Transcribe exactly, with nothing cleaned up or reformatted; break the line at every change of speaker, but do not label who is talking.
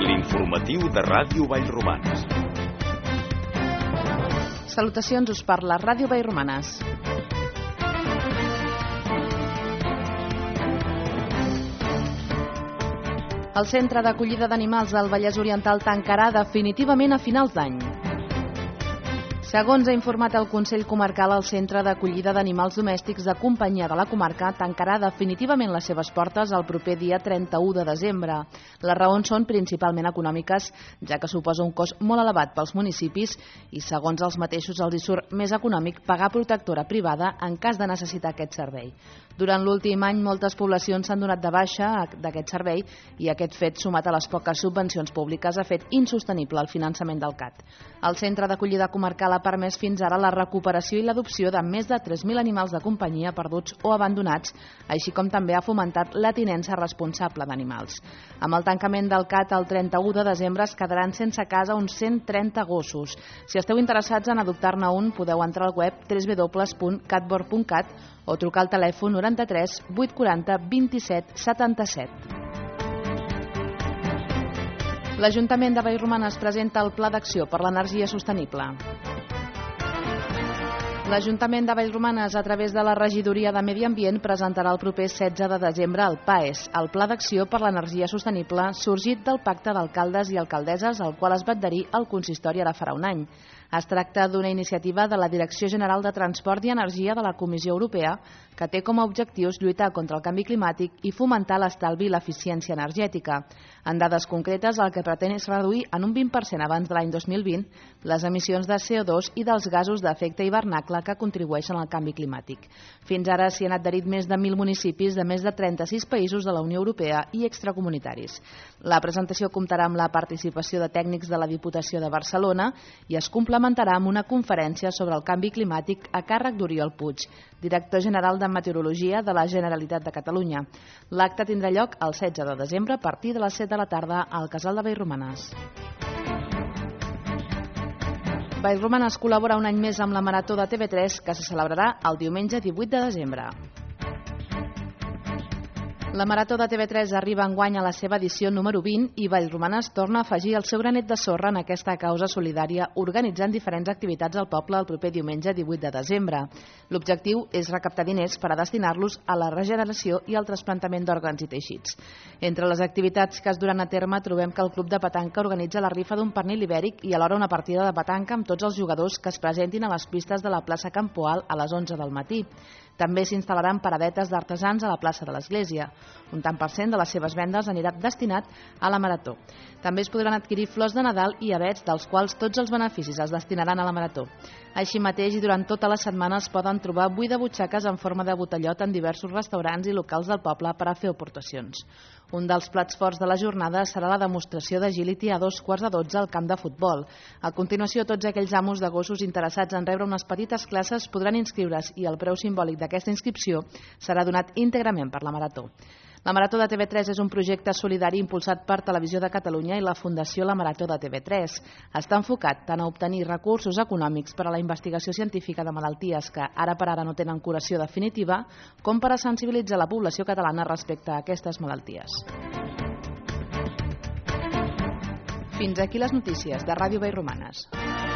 L'informatiu de Ràdio Vallromanes.
Salutacions, us parla Ràdio Vallromanes. El Centre d'Acollida d'Animals del Vallès Oriental tancarà definitivament a finals d'any. Segons ha informat el Consell Comarcal, el Centre d'Acollida d'Animals Domèstics de Companyia de la comarca tancarà definitivament les seves portes el proper dia trenta-u de desembre. Les raons són principalment econòmiques, ja que suposa un cost molt elevat pels municipis i, segons els mateixos, els hi surt més econòmic pagar protectora privada en cas de necessitar aquest servei. Durant l'últim any, moltes poblacions s'han donat de baixa d'aquest servei i aquest fet, sumat a les poques subvencions públiques, ha fet insostenible el finançament del C A T. El Centre d'Acollida Comarcal ha permès fins ara la recuperació i l'adopció de més de tres mil animals de companyia perduts o abandonats, així com també ha fomentat la tinença responsable d'animals. Amb el tancament del C A T el trenta-u de desembre es quedaran sense casa uns cent trenta gossos. Si esteu interessats en adoptar-ne un, podeu entrar al web w w w punt catbor punt cat o trucar al telèfon noranta-tres vuit quaranta vint-i-set setanta-set. L'Ajuntament de Vallromanes presenta el Pla d'Acció per l'Energia Sostenible. L'Ajuntament de Vallromanes, a través de la Regidoria de Medi Ambient, presentarà el proper setze de desembre el P A E S, el Pla d'Acció per l'Energia Sostenible, sorgit del Pacte d'Alcaldes i Alcaldesses, al qual es va adherir el consistori ara farà un any. Es tracta d'una iniciativa de la Direcció General de Transport i Energia de la Comissió Europea que té com a objectius lluitar contra el canvi climàtic i fomentar l'estalvi i l'eficiència energètica. En dades concretes, el que pretén és reduir en un vint per cent abans de l'any dos mil vint les emissions de C O dos i dels gasos d'efecte hivernacle que contribueixen al canvi climàtic. Fins ara s'hi han adherit més de mil municipis de més de trenta-sis països de la Unió Europea i extracomunitaris. La presentació comptarà amb la participació de tècnics de la Diputació de Barcelona i es complementarà amb una conferència sobre el canvi climàtic a càrrec d'Oriol Puig, director general de Meteorologia de la Generalitat de Catalunya. L'acte tindrà lloc el setze de desembre a partir de les set de la tarda al Casal de Vallromanes. Vallromanes col·labora un any més amb la Marató de T V tres que se celebrarà el diumenge divuit de desembre. La Marató de T V tres arriba enguany a la seva edició número vint i Vallromanes torna a afegir el seu granet de sorra en aquesta causa solidària organitzant diferents activitats al poble el proper diumenge divuit de desembre. L'objectiu és recaptar diners per a destinar-los a la regeneració i al trasplantament d'òrgans i teixits. Entre les activitats que es duran a terme trobem que el Club de Petanca organitza la rifa d'un pernil ibèric i alhora una partida de petanca amb tots els jugadors que es presentin a les pistes de la plaça Campoal a les onze del matí. També s'instal·laran paradetes d'artesans a la plaça de l'Església. Un tant per cent de les seves vendes anirà destinat a la Marató. També es podran adquirir flors de Nadal i avets, dels quals tots els beneficis es destinaran a la Marató. Així mateix, i durant tota la setmana es poden trobar buit de butxaques en forma de botellot en diversos restaurants i locals del poble per a fer aportacions. Un dels plats forts de la jornada serà la demostració d'agility a dos quarts de dotze al camp de futbol. A continuació, tots aquells amos de gossos interessats en rebre unes petites classes podran inscriure's i el preu simbòlic d'aquesta inscripció serà donat íntegrament per la Marató. La Marató de T V tres és un projecte solidari impulsat per Televisió de Catalunya i la Fundació La Marató de T V tres. Està enfocat tant a obtenir recursos econòmics per a la investigació científica de malalties que ara per ara no tenen curació definitiva, com per a sensibilitzar la població catalana respecte a aquestes malalties. Fins aquí les notícies de Ràdio Vallromanes.